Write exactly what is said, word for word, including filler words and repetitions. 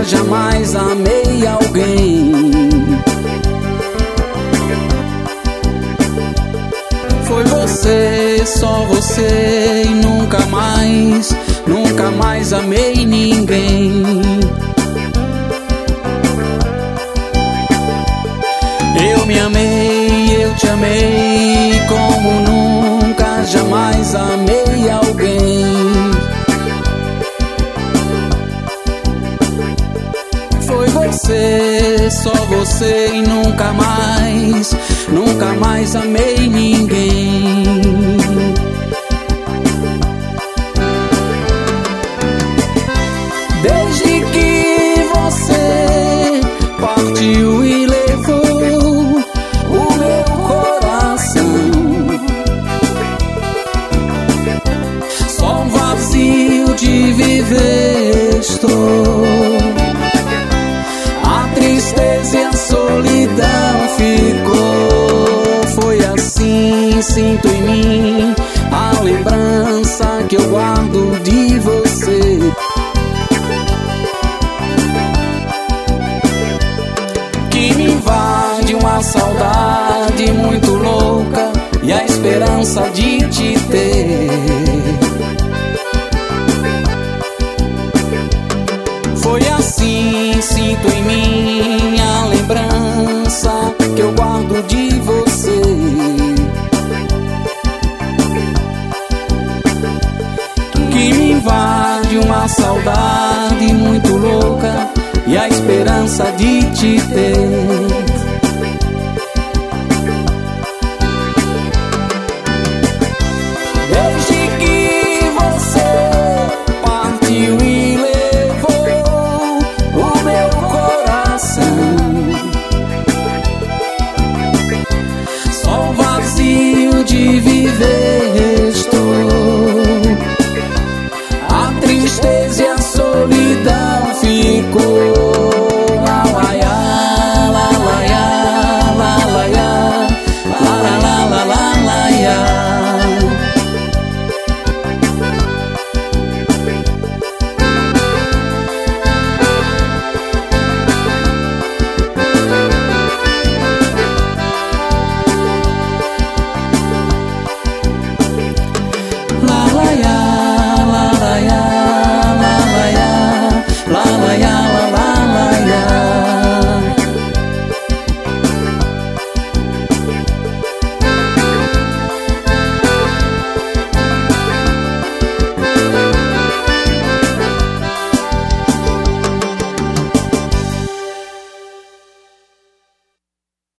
jamais amei alguém. Foi você, só você, e nunca mais, nunca mais amei ninguém. Eu me amei, eu te amei, como nunca, jamais amei alguém. Foi você, só você, e nunca mais, nunca mais amei ninguém. Desde que você partiu e levou o meu coração, só um vazio de viver estou. A tristeza e a solidão ficou. Foi assim, sinto em mim a lembrança que eu guardo de você. Que me invade uma saudade muito louca e a esperança de te ter. Foi assim, sinto em mim a lembrança que eu guardo de você. Que me invade uma saudade muito louca e a esperança de te ter.